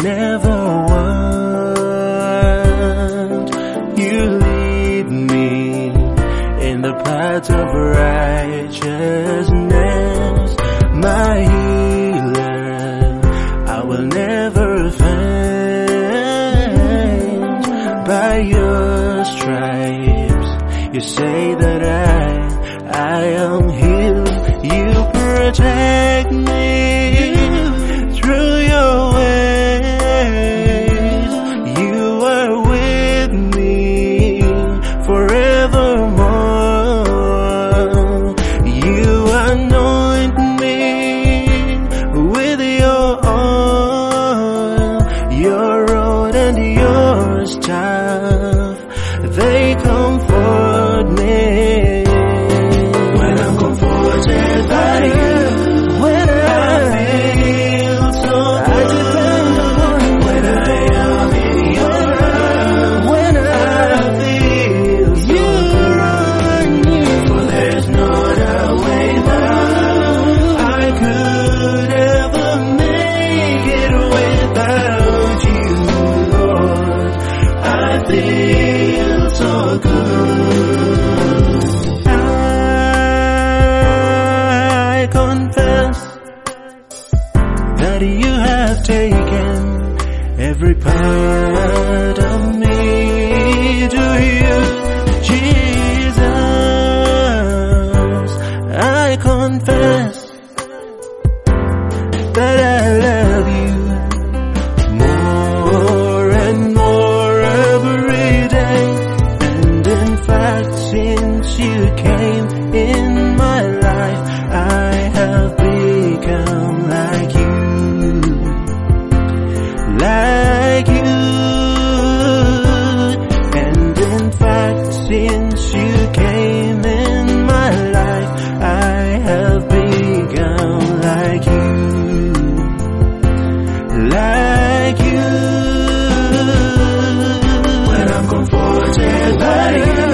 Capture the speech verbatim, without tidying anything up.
never want. You lead me in the path of righteousness, my healer, I will never faint. By your stripes, you say that I, I am healed. You protect me through your ways. You are with me forevermore. You anoint me with your oil, your rod and your staff, they comfort me. When I'm comforted by you, when I feel so good, when I am in your arms, when I feel so good, for there's no other way that I could ever make it without you, Lord. I feel so good. I confess that you have taken every part of me to you, Jesus. I confess that I love you more and more every day. And in fact, since you came in my life, I have become like you, like you. And in fact, since you came in my life, I have become like you, like you. When I'm comforted by you,